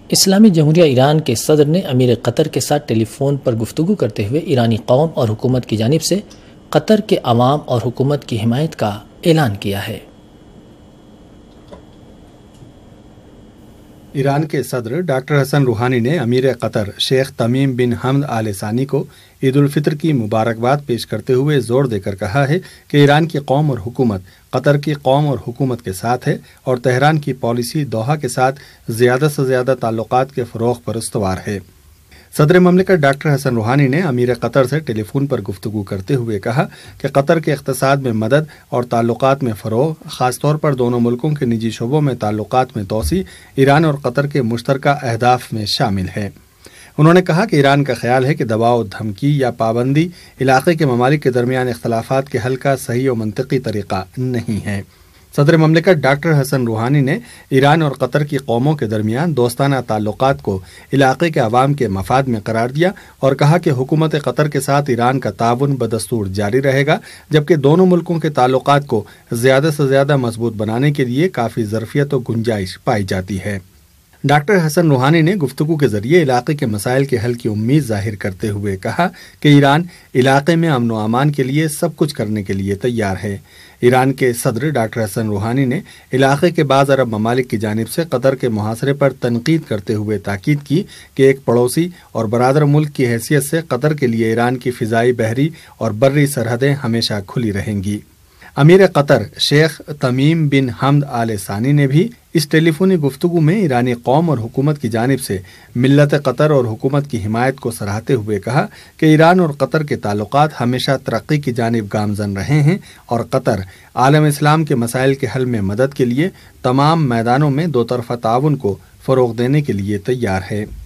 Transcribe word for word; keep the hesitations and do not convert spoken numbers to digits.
اسلامی جمہوریہ ایران کے صدر نے امیر قطر کے ساتھ ٹیلی فون پر گفتگو کرتے ہوئے ایرانی قوم اور حکومت کی جانب سے قطر کے عوام اور حکومت کی حمایت کا اعلان کیا ہے۔ ایران کے صدر ڈاکٹر حسن روحانی نے امیر قطر شیخ تمیم بن حمد آل ثانی کو عید الفطر کی مبارکباد پیش کرتے ہوئے زور دے کر کہا ہے کہ ایران کی قوم اور حکومت قطر کی قوم اور حکومت کے ساتھ ہے اور تہران کی پالیسی دوحہ کے ساتھ زیادہ سے زیادہ تعلقات کے فروغ پر استوار ہے۔ صدر مملکت ڈاکٹر حسن روحانی نے امیر قطر سے ٹیلی فون پر گفتگو کرتے ہوئے کہا کہ قطر کے اقتصاد میں مدد اور تعلقات میں فروغ، خاص طور پر دونوں ملکوں کے نجی شعبوں میں تعلقات میں توسیع، ایران اور قطر کے مشترکہ اہداف میں شامل ہے۔ انہوں نے کہا کہ ایران کا خیال ہے کہ دباؤ، دھمکی یا پابندی علاقے کے ممالک کے درمیان اختلافات کے حل کا صحیح و منطقی طریقہ نہیں ہے۔ صدر مملکت ڈاکٹر حسن روحانی نے ایران اور قطر کی قوموں کے درمیان دوستانہ تعلقات کو علاقے کے عوام کے مفاد میں قرار دیا اور کہا کہ حکومت قطر کے ساتھ ایران کا تعاون بدستور جاری رہے گا، جبکہ دونوں ملکوں کے تعلقات کو زیادہ سے زیادہ مضبوط بنانے کے لیے کافی ظرفیت و گنجائش پائی جاتی ہے۔ ڈاکٹر حسن روحانی نے گفتگو کے ذریعے علاقے کے مسائل کے حل کی امید ظاہر کرتے ہوئے کہا کہ ایران علاقے میں امن و امان کے لیے سب کچھ کرنے کے لیے تیار ہے۔ ایران کے صدر ڈاکٹر حسن روحانی نے علاقے کے بعض عرب ممالک کی جانب سے قطر کے محاصرے پر تنقید کرتے ہوئے تاکید کی کہ ایک پڑوسی اور برادر ملک کی حیثیت سے قطر کے لیے ایران کی فضائی، بحری اور بری سرحدیں ہمیشہ کھلی رہیں گی۔ امیر قطر شیخ تمیم بن حمد آل ثانی نے بھی اس ٹیلی فونی گفتگو میں ایرانی قوم اور حکومت کی جانب سے ملت قطر اور حکومت کی حمایت کو سراہتے ہوئے کہا کہ ایران اور قطر کے تعلقات ہمیشہ ترقی کی جانب گامزن رہے ہیں اور قطر عالم اسلام کے مسائل کے حل میں مدد کے لیے تمام میدانوں میں دو طرفہ تعاون کو فروغ دینے کے لیے تیار ہے۔